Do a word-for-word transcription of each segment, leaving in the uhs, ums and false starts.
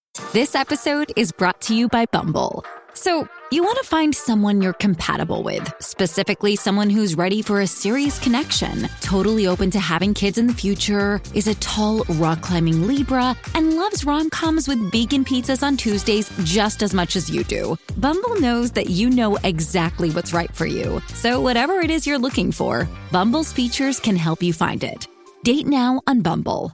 This episode is brought to you by Bumble. So, you want to find someone you're compatible with, specifically someone who's ready for a serious connection, totally open to having kids in the future, is a tall, rock-climbing Libra, and loves rom-coms with vegan pizzas on Tuesdays just as much as you do. Bumble knows that you know exactly what's right for you. So whatever it is you're looking for, Bumble's features can help you find it. Date now on Bumble.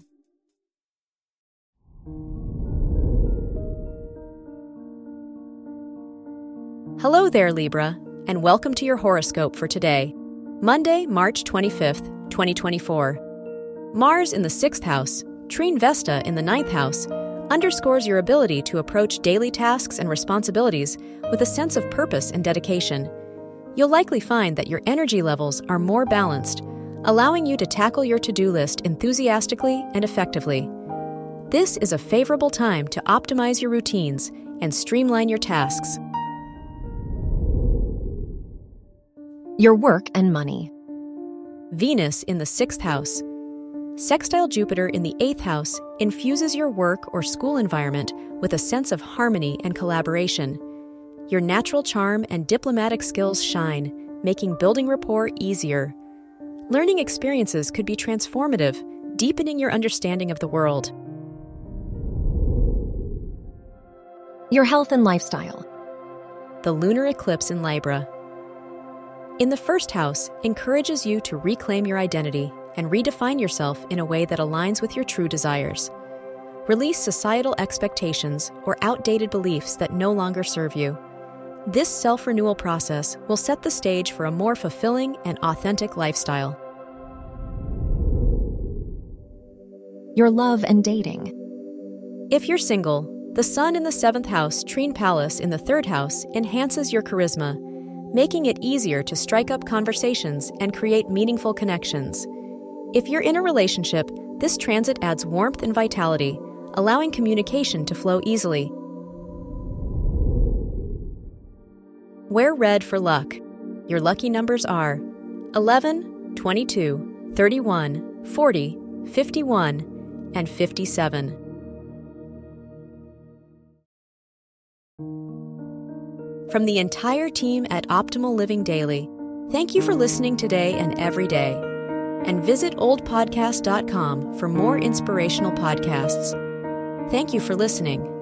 Hello there, Libra, and welcome to your horoscope for today, Monday, March twenty-fifth, twenty twenty-four. Mars in the sixth house, Trine Vesta in the ninth house, underscores your ability to approach daily tasks and responsibilities with a sense of purpose and dedication. You'll likely find that your energy levels are more balanced, allowing you to tackle your to-do list enthusiastically and effectively. This is a favorable time to optimize your routines and streamline your tasks. Your work and money. Venus in the sixth house. Sextile Jupiter in the eighth house infuses your work or school environment with a sense of harmony and collaboration. Your natural charm and diplomatic skills shine, making building rapport easier. Learning experiences could be transformative, deepening your understanding of the world. Your health and lifestyle. The lunar eclipse in Libra. In the first house, encourages you to reclaim your identity and redefine yourself in a way that aligns with your true desires. Release societal expectations or outdated beliefs that no longer serve you. This self-renewal process will set the stage for a more fulfilling and authentic lifestyle. Your love and dating. If you're single, the Sun in the seventh house, Trine Pallas in the third house enhances your charisma, making it easier to strike up conversations and create meaningful connections. If you're in a relationship, this transit adds warmth and vitality, allowing communication to flow easily. Wear red for luck. Your lucky numbers are eleven, twenty-two, thirty-one, forty, fifty-one, and fifty-seven. From the entire team at Optimal Living Daily, thank you for listening today and every day. And visit old podcast dot com for more inspirational podcasts. Thank you for listening.